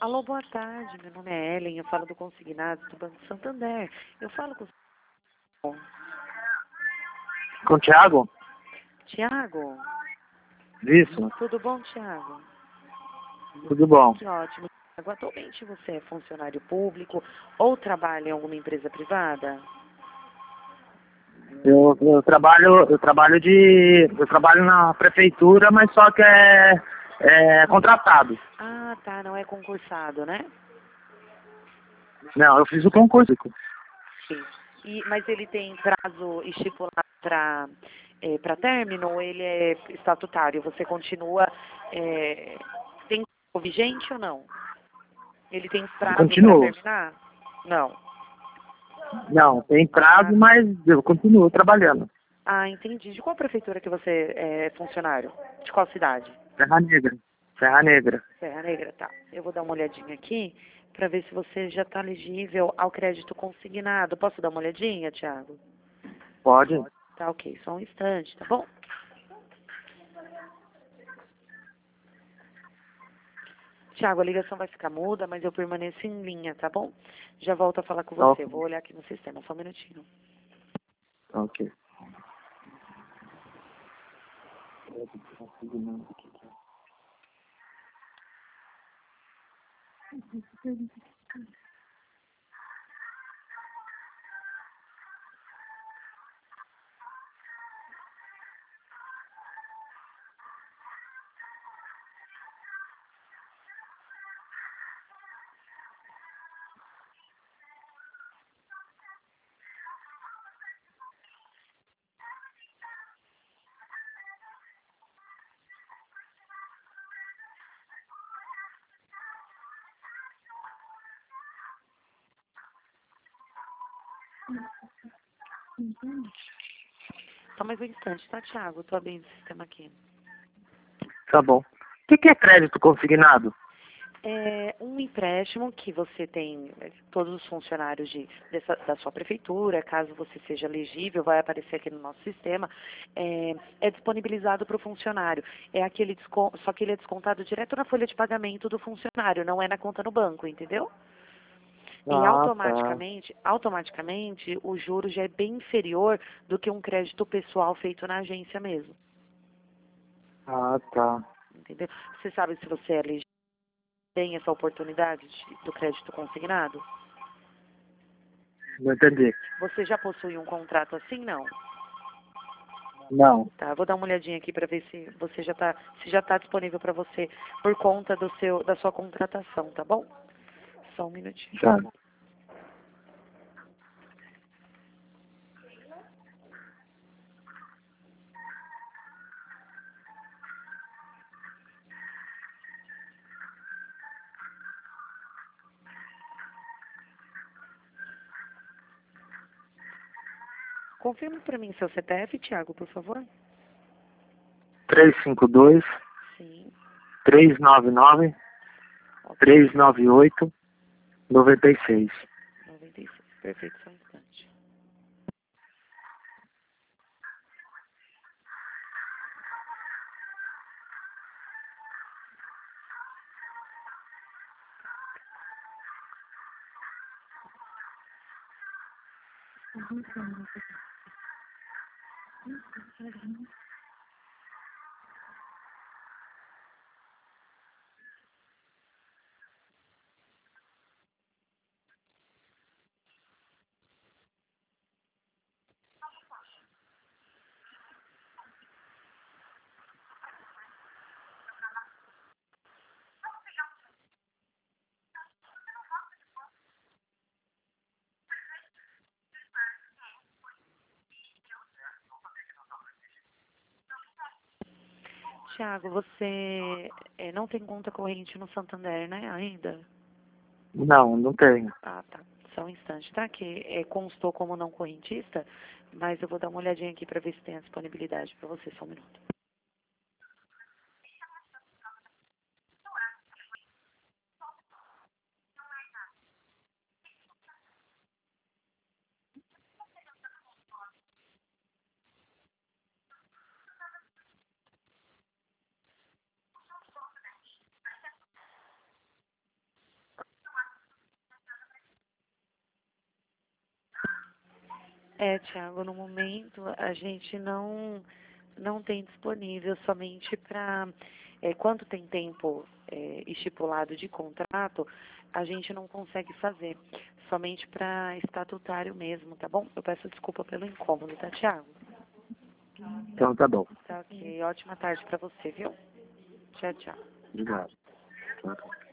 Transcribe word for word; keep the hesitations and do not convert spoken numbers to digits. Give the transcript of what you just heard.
Alô, boa tarde. Meu nome é Ellen, eu falo do Consignado do Banco Santander. Eu falo com o Com o Thiago? Tiago. Isso, Tudo bom, Tiago? tudo bom. Que ótimo. Tiago, atualmente você é funcionário público ou trabalha em alguma empresa privada? Eu, eu trabalho, eu trabalho de. Eu trabalho na prefeitura, mas só que é, é contratado. Ah, tá, não é concursado, né? Não, eu fiz o concurso. E, mas ele tem prazo estipulado para é, para término ou ele é estatutário? Você continua. É, tem vigente ou não? Ele tem Eu prazo para continuo. terminar? Não. Não, tem prazo, Ah, mas eu continuo trabalhando. ah, entendi. De qual prefeitura que você é funcionário? De qual cidade? Serra Negra. Serra Negra. Serra Negra, tá. Eu vou dar uma olhadinha aqui para ver se você já está elegível ao crédito consignado. Posso dar uma olhadinha, Thiago? Pode? Tá, ok. Só um instante, tá bom? Thiago, a ligação vai ficar muda, mas eu permaneço em linha, tá bom? Já volto a falar com você. Ok. Vou olhar aqui no sistema, só um minutinho. Ok. Só mais um instante, tá, Thiago? Tô abrindo o sistema aqui. Tá bom. O que, que é crédito consignado? É um empréstimo que você tem, eh, todos os funcionários de, dessa, da sua prefeitura, caso você seja elegível, vai aparecer aqui no nosso sistema, é, é disponibilizado para o funcionário. É aquele descon- só que ele é descontado direto na folha de pagamento do funcionário, não é na conta no banco, entendeu? E Ah, tá. automaticamente, automaticamente, o juro já é bem inferior do que um crédito pessoal feito na agência mesmo, Ah, tá. entendeu? Você sabe se você é elegível, tem essa oportunidade de- do crédito consignado? Não entendi. Você já possui um contrato assim? Não. Não. Tá, vou dar uma olhadinha aqui para ver se você já tá, se já está disponível para você por conta do seu, da sua contratação, tá bom? Só um minutinho. Tá. Confirma para mim seu C P F, Thiago, por favor. três cinco dois, Sim. três nove nove, Ok. três nove oito, noventa e seis. noventa e seis. Perfeito, só um instante. Thiago, você eh, não tem conta corrente no Santander, né, ainda? Não, não tenho. Ah, tá. Só um instante, tá? Que eh, constou como não correntista, mas eu vou dar uma olhadinha aqui para ver se tem a disponibilidade para você. Só um minuto. É, Tiago, no momento a gente não, não tem disponível somente para... É, quanto tem tempo é, estipulado de contrato, a gente não consegue fazer. Somente para estatutário mesmo, tá bom? Eu peço desculpa pelo incômodo, tá, Tiago? Então tá bom. Tá ok. Ótima tarde para você, viu? Tchau, tchau. Obrigado. Tchau, tchau.